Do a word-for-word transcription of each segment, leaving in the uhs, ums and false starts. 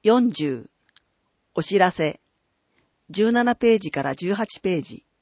よんじゅう、お知らせ、じゅうななページからじゅうはちページ。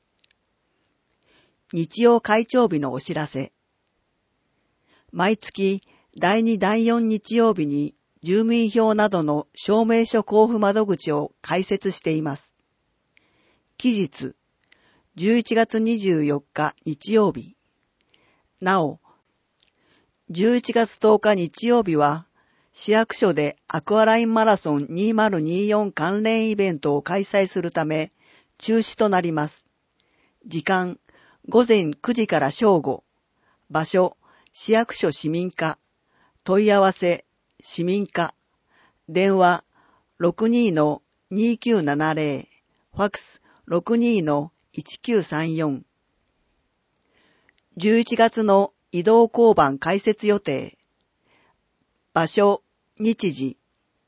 日曜会長日のお知らせ。毎月だいにだいよん日曜日に住民票などの証明書交付窓口を開設しています。期日、じゅういちがつにじゅうよっか日曜日。なお、じゅういちがつとおか日曜日は、市役所でアクアラインマラソンにせんにじゅうよん関連イベントを開催するため、中止となります。時間、ごぜんくじから正午。場所、市役所市民課。問い合わせ、市民課。電話、ろくにのにきゅうななぜろ。ファックス、ろくにのいちきゅうさんよん。じゅういちがつの移動交番開設予定。場所、日時。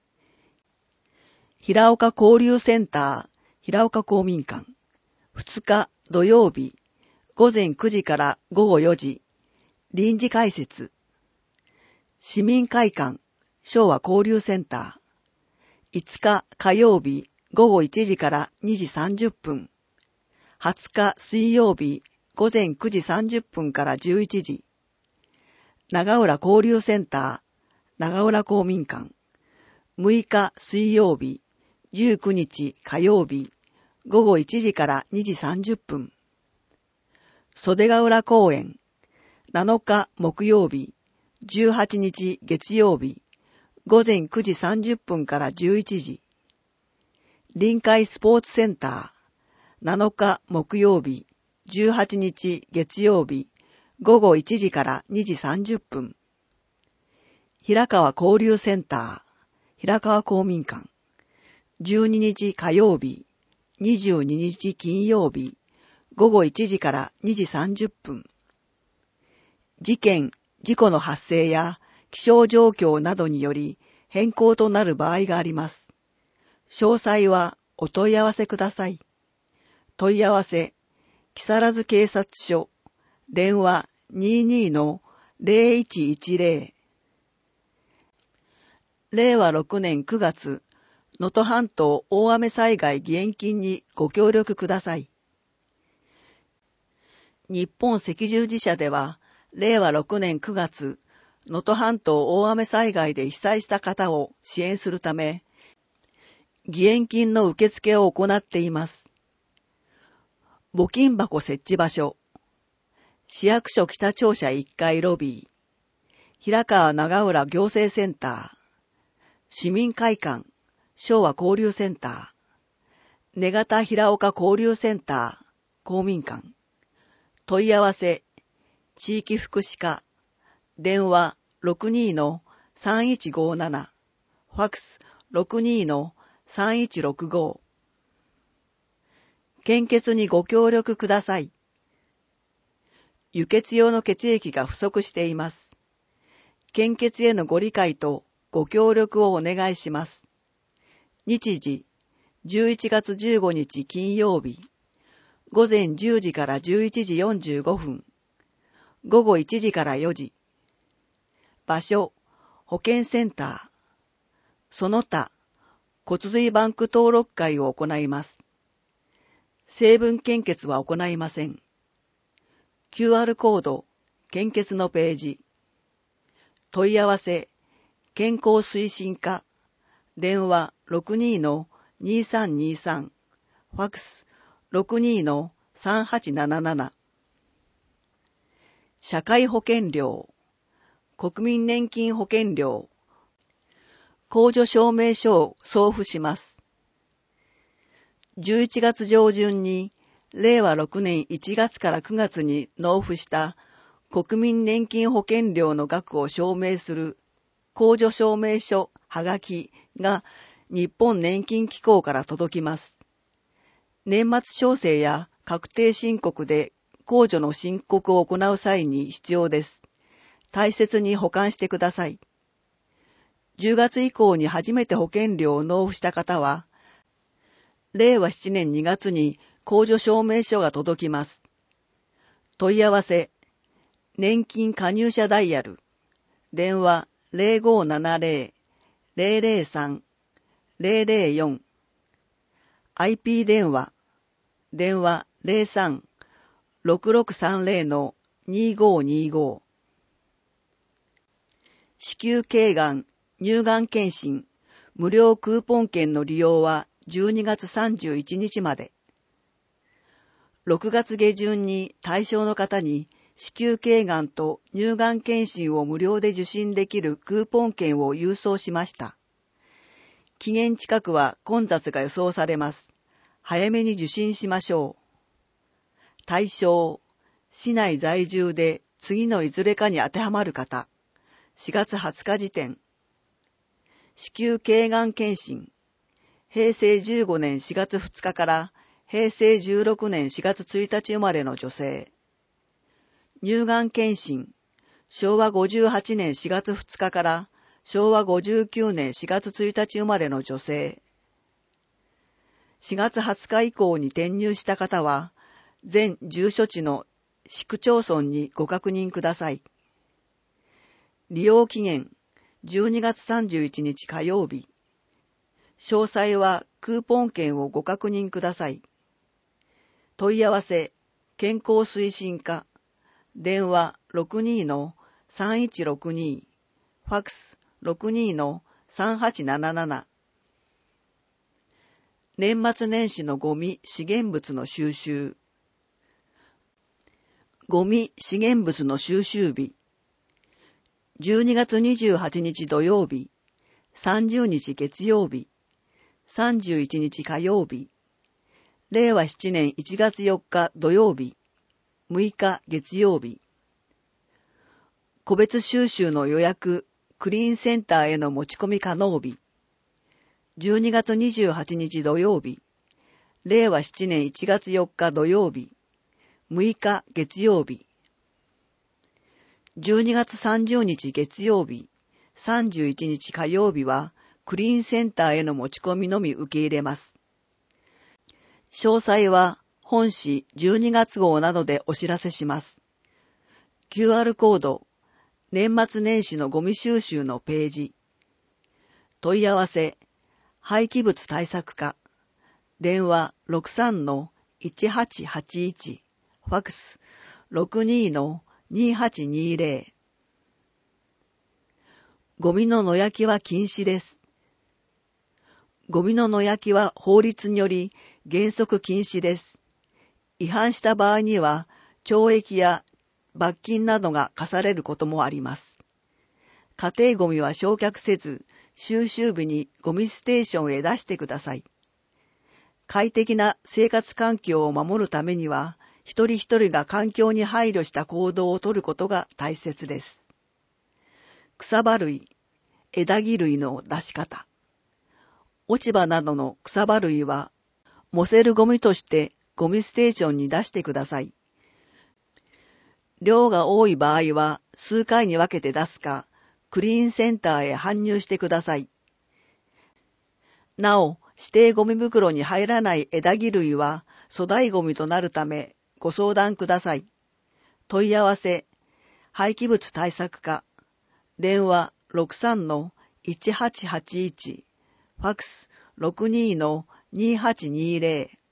平岡交流センター、平岡公民館。ふつか土曜日、ごぜんくじからごごよじ。臨時開設。市民会館、昭和交流センター。いつか火曜日、ごごいちじからにじさんじゅっぷん。はつか水曜日、ごぜんくじさんじゅっぷんからじゅういちじ。長浦交流センター、長浦公民館。むいか水曜日、じゅうくにち火曜日、ごごいちじからにじさんじゅっぷん。袖ヶ浦公園、なのか木曜日、じゅうはちにち月曜日、ごぜんくじさんじゅっぷんからじゅういちじ。臨海スポーツセンター、なのか木曜日、じゅうはちにち月曜日、ごごいちじからにじさんじゅっぷん。平川交流センター、平川公民館。じゅうににち火曜日、にじゅうににち金曜日、ごごいちじからにじさんじゅっぷん。事件、事故の発生や気象状況などにより変更となる場合があります。詳細はお問い合わせください。問い合わせ、木更津警察署、電話にじゅうにのぜろいちいちぜろ。れいわろくねんくがつ、能登半島大雨災害義援金にご協力ください。日本赤十字社では、れいわろくねんくがつ、能登半島大雨災害で被災した方を支援するため、義援金の受付を行っています。募金箱設置場所、市役所北庁舎いっかいロビー、平川長浦行政センター、市民会館、昭和交流センター、根形平岡交流センター、公民館。問い合わせ、地域福祉課、電話ろくにのさんいちごなな、ファックスろくにのさんいちろくご。献血にご協力ください。輸血用の血液が不足しています。献血へのご理解とご協力をお願いします。日時、じゅういちがつじゅうごにち金曜日、ごぜんじゅうじからじゅういちじよんじゅうごふん、ごごいちじからよじ。場所、保健センター。その他、骨髄バンク登録会を行います。成分献血は行いません。キューアール コード、献血のページ。問い合わせ、健康推進課。電話ろくにのにさんにさん。ファックスろくにのさんはちなななな。社会保険料。国民年金保険料。控除証明書を送付します。じゅういちがつ上旬に、れいわろくねんいちがつからくがつに納付した国民年金保険料の額を証明する控除証明書はがきが日本年金機構から届きます。年末調整や確定申告で控除の申告を行う際に必要です。大切に保管してください。じゅうがつ以降に初めて保険料を納付した方は、れいわななねんにがつに控除証明書が届きます。問い合わせ、年金加入者ダイヤル、電話ぜろごななぜろ ぜろぜろさんゼロゼロよん。アイピー 電話、電話 ゼロさん ろくろくさんゼロ にごにご。子宮頸がん、乳がん検診、無料クーポン券の利用はじゅうにがつさんじゅういちにちまで。ろくがつ下旬に対象の方に子宮頸がんと乳がん検診を無料で受診できるクーポン券を郵送しました。期限近くは混雑が予想されます。早めに受診しましょう。対象、市内在住で次のいずれかに当てはまる方。しがつはつか時点。子宮頸がん検診。へいせいじゅうごねんしがつふつかからへいせいじゅうろくねんしがつついたち生まれの女性。乳がん検診。しょうわごじゅうはちねんしがつふつかからしょうわごじゅうきゅうねんしがつついたち生まれの女性。しがつはつか以降に転入した方は、全住所地の市区町村にご確認ください。利用期限、じゅうにがつさんじゅういちにち火曜日。詳細はクーポン券をご確認ください。問い合わせ、健康推進課、電話 ろくにのさんいちろくに、ファックス ろくにのさんはちなななな。年末年始のゴミ資源物の収集。ゴミ資源物の収集日。じゅうにがつにじゅうはちにち土曜日、さんじゅうにち月曜日、さんじゅういちにち火曜日、れいわしちねんいちがつよっか土曜日、むいか月曜日。個別収集の予約、クリーンセンターへの持ち込み可能日。じゅうにがつにじゅうはちにち土曜日、れいわしちねんいちがつよっか土曜日、むいか月曜日。じゅうにがつさんじゅうにち月曜日、さんじゅういちにち火曜日は、クリーンセンターへの持ち込みのみ受け入れます。詳細は、本誌じゅうにがつ号などでお知らせします。キューアール コード、年末年始のゴミ収集のページ。問い合わせ、廃棄物対策課。電話 ろくさんのいちはちはちいち、ファックス ろくにのにはちにゼロ。ゴミの野焼きは禁止です。ゴミの野焼きは法律により原則禁止です。違反した場合には懲役や罰金などが課されることもあります。家庭ゴミは焼却せず、収集日にゴミステーションへ出してください。快適な生活環境を守るためには、一人一人が環境に配慮した行動をとることが大切です。草葉類、枝木類の出し方。落ち葉などの草葉類は、燃せるゴミとしてゴミステーションに出してください。量が多い場合は数回に分けて出すか、クリーンセンターへ搬入してください。なお、指定ゴミ袋に入らない枝木類は粗大ゴミとなるためご相談ください。問い合わせ、廃棄物対策課、電話 ろくさんのいちはちはちいち、ファックス ろくにのにはちにゼロ。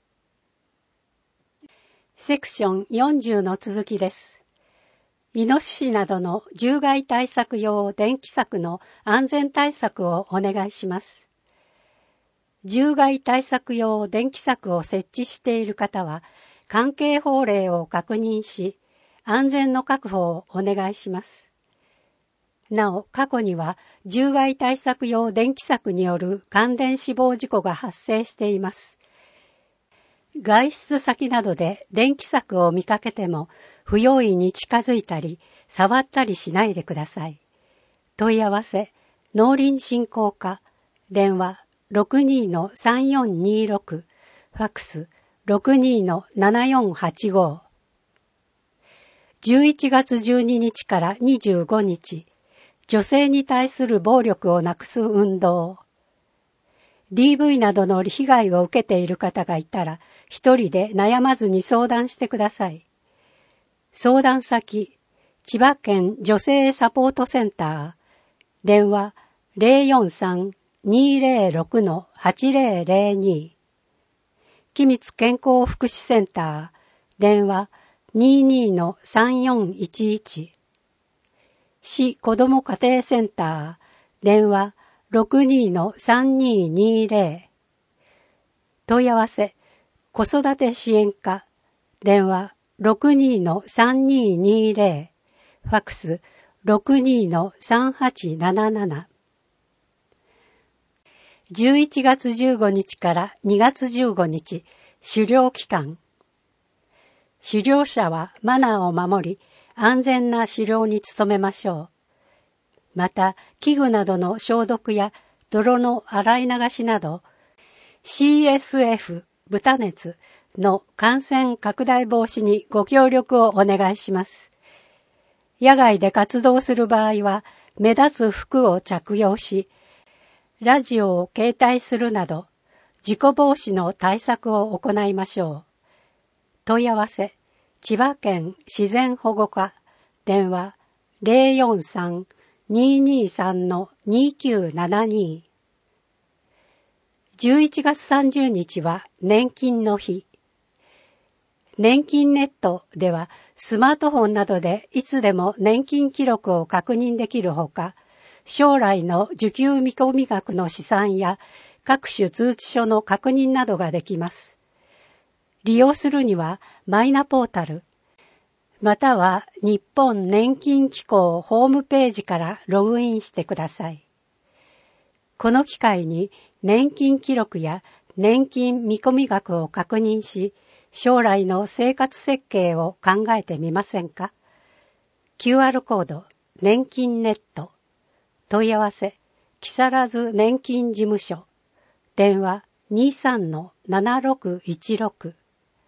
セクションよんじゅうの続きです。イノシシなどの獣害対策用電気柵の安全対策をお願いします。獣害対策用電気柵を設置している方は、関係法令を確認し、安全の確保をお願いします。なお、過去には獣害対策用電気柵による感電死亡事故が発生しています。外出先などで電気柵を見かけても、不用意に近づいたり、触ったりしないでください。問い合わせ、農林振興課、電話 ろくにのさんよんにろく、ファックス ろくにのななよんはちご。じゅういちがつじゅうににちからにじゅうごにち、女性に対する暴力をなくす運動。ディーブイ などの被害を受けている方がいたら、一人で悩まずに相談してください。相談先、千葉県女性サポートセンター、電話 ゼロよんさんにーぜろろくのはちぜろぜろに、君津健康福祉センター、電話 にーにーのさんよんいちいち、市子ども家庭センター、電話 ろくにーのさんにーにーぜろ、問い合わせ、子育て支援課、電話 ろくにーのさんにーにーぜろ、ファックス ろくにーのさんはちなななな。じゅういちがつじゅうごにちからにがつじゅうごにち、狩猟期間。狩猟者はマナーを守り、安全な狩猟に努めましょう。また、器具などの消毒や泥の洗い流しなど、シーエスエフ 豚熱の感染拡大防止にご協力をお願いします。野外で活動する場合は、目立つ服を着用し、ラジオを携帯するなど、事故防止の対策を行いましょう。問い合わせ、千葉県自然保護課、電話 ゼロよんさん にーにーさんのにーきゅうななに。じゅういちがつさんじゅうにちは年金の日。年金ネットではスマートフォンなどでいつでも年金記録を確認できるほか、将来の受給見込み額の試算や各種通知書の確認などができます。利用するにはマイナポータル、または日本年金機構ホームページからログインしてください。この機会に年金記録や年金見込み額を確認し、将来の生活設計を考えてみませんか？ キューアール コード、年金ネット、問い合わせ、木更津年金事務所、電話 にーさんのななろくいちろく。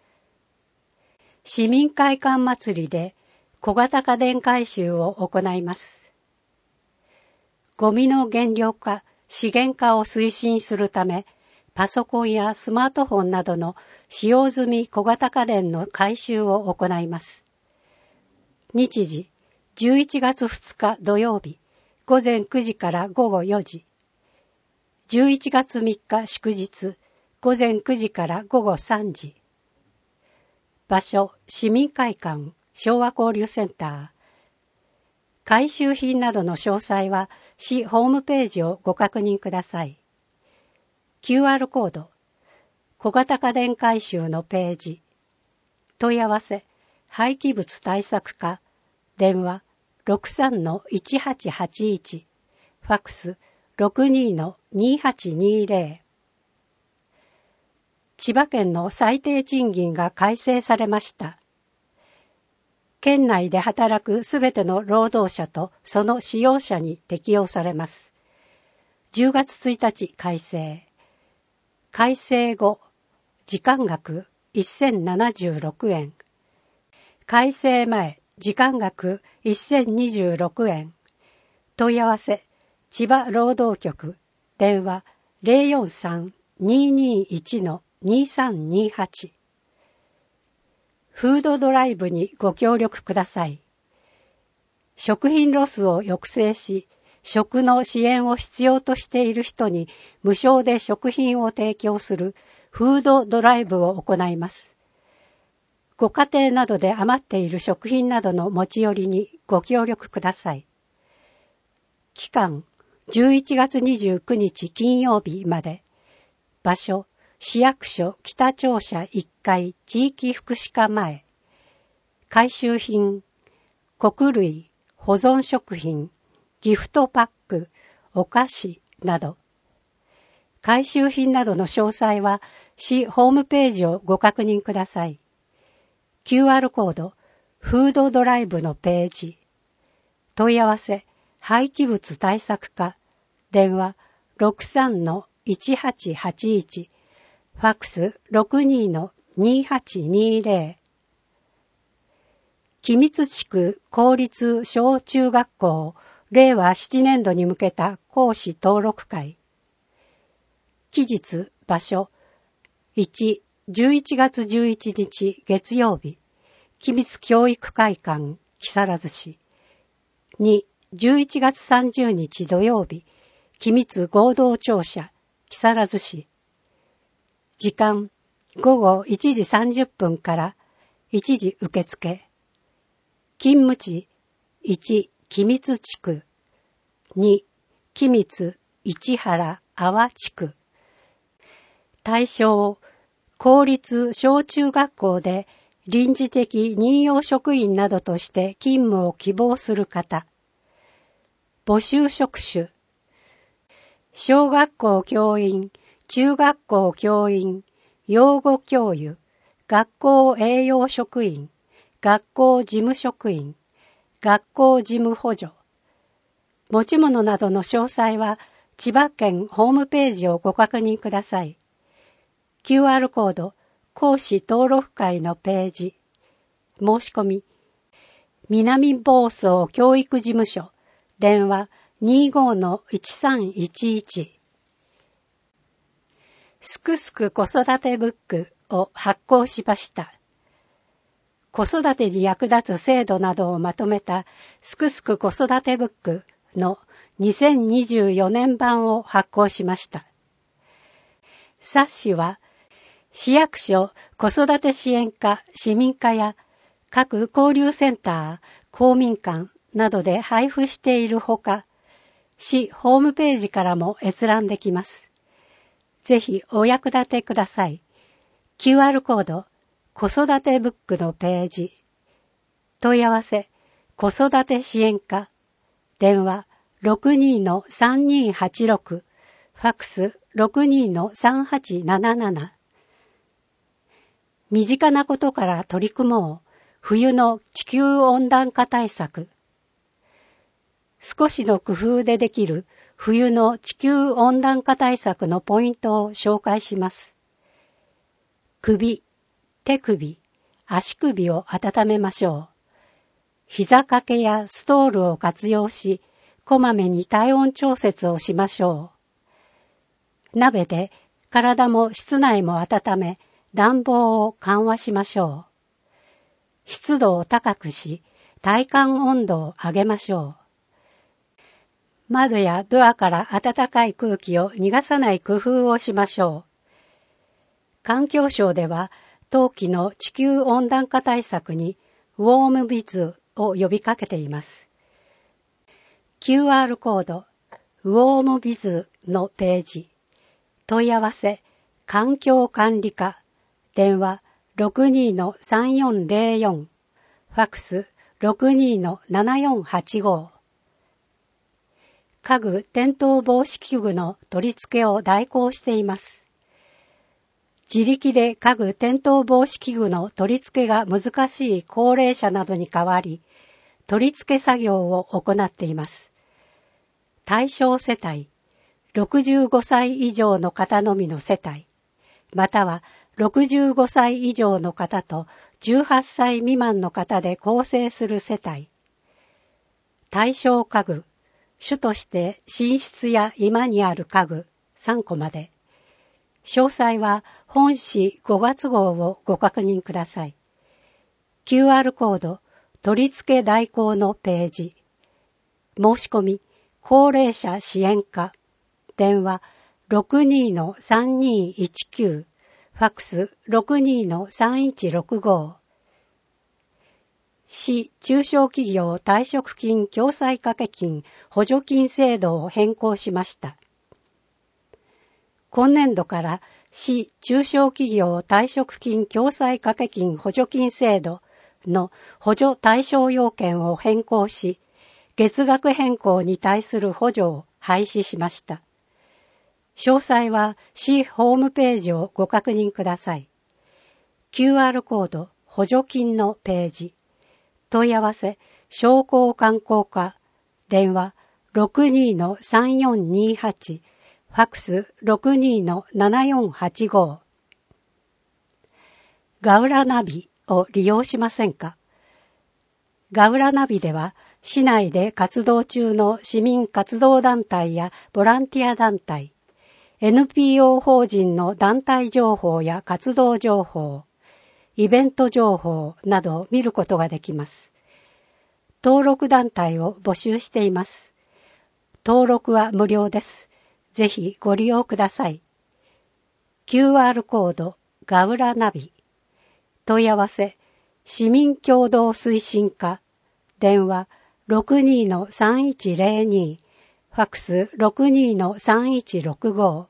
市民会館祭りで小型家電回収を行います。ゴミの減量化、資源化を推進するため、パソコンやスマートフォンなどの使用済み小型家電の回収を行います。日時、じゅういちがつふつか土曜日、ごぜんくじからごごよじ。じゅういちがつみっか祝日、ごぜんくじからごごさんじ。場所、市民会館、昭和交流センター。回収品などの詳細は市ホームページをご確認ください。キューアール コード、小型家電回収のページ。問い合わせ、廃棄物対策課、電話 ろくさんのいちはちはちいち、ファックス ろくにーのにはちにーぜろ。千葉県の最低賃金が改正されました。県内で働くすべての労働者とその使用者に適用されます。じゅうがつついたち改正。改正後、時間額せんななじゅうろくえん。改正前、時間額せんにじゅうろくえん。問い合わせ、千葉労働局、電話 ゼロよんさん にーにーいちのにーさんにーはち。フードドライブにご協力ください。食品ロスを抑制し、食の支援を必要としている人に無償で食品を提供するフードドライブを行います。ご家庭などで余っている食品などの持ち寄りにご協力ください。期間、じゅういちがつにじゅうくにち金曜日まで。場所、市役所北庁舎いっかい地域福祉課前。回収品、穀類、保存食品、ギフトパック、お菓子など。回収品などの詳細は市ホームページをご確認ください。キューアール コード、フードドライブのページ。問い合わせ、廃棄物対策課、電話 ろくさんのいちはちはちいち、ファックス ろくにーのにはちにーぜろ。君津地区公立小中学校れいわななねんどに向けた講師登録会。期日、場所、いち、じゅういちがつじゅういちにち月曜日、君津教育会館、木更津市。に、じゅういちがつさんじゅうにち土曜日、 機密合同庁舎、木更津市。時間、午後いちじさんじゅっぷんからいちじ受付。勤務地、いち、機密地区。に、機密市原阿波地区。対象、公立小中学校で臨時的任用職員などとして勤務を希望する方。募集職種。小学校教員、中学校教員、養護教諭、学校栄養職員、学校事務職員、学校事務補助。持ち物などの詳細は千葉県ホームページをご確認ください。キューアール コード、講師登録会のページ。申し込み。南房総教育事務所、電話 にじゅうごのいちさんいちいち。すくすく子育てブックを発行しました。子育てに役立つ制度などをまとめたすくすく子育てブックのにせんにじゅうよねん版を発行しました。冊子は市役所子育て支援課市民課や各交流センター、公民館などで配布しているほか、市ホームページからも閲覧できます。ぜひお役立てください。キューアール コード、子育てブックのページ。問い合わせ、子育て支援課。電話 ろくにのさんにはちろく、ファックス ろくにのさんはちなななな。身近なことから取り組もう。冬の地球温暖化対策。少しの工夫でできる冬の地球温暖化対策のポイントを紹介します。首、手首、足首を温めましょう。膝掛けやストールを活用し、こまめに体温調節をしましょう。鍋で体も室内も温め、暖房を緩和しましょう。湿度を高くし、体感温度を上げましょう。窓やドアから暖かい空気を逃がさない工夫をしましょう。環境省では、冬季の地球温暖化対策にウォームビズを呼びかけています。キューアール コード、ウォームビズのページ。問い合わせ、環境管理課。電話 ろくにのさんよんぜろよん。ファックス ろくにのななよんはちご。家具転倒防止器具の取り付けを代行しています。自力で家具転倒防止器具の取り付けが難しい高齢者などに代わり、取り付け作業を行っています。対象世帯、ろくじゅうごさい以上の方のみの世帯、またはろくじゅうごさい以上の方とじゅうはっさい未満の方で構成する世帯。対象家具、主として寝室や居間にある家具さんこまで。詳細は本誌ごがつ号をご確認ください。キューアール コード、取付代行のページ。申し込み、高齢者支援課。電話 ろくにのさんにいちきゅう。ファックス ろくにのさんいちろくご。市中小企業退職金共済掛金補助金制度を変更しました。今年度から市中小企業退職金共済掛金補助金制度の補助対象要件を変更し、月額変更に対する補助を廃止しました。詳細は市ホームページをご確認ください。キューアール コード補助金のページ。問い合わせ商工観光課。電話 ろくにのさんよんにはち。ファックス ろくにのななよんはちご。ガウラナビを利用しませんか？ガウラナビでは市内で活動中の市民活動団体やボランティア団体、エヌピーオー 法人の団体情報や活動情報、イベント情報などを見ることができます。登録団体を募集しています。登録は無料です。 ぜひご利用ください。キューアール コードガウラナビ。問い合わせ市民共同推進課。電話 ろくにーのさんいちゼロに。ファックス ろくにーのさんいちろくご。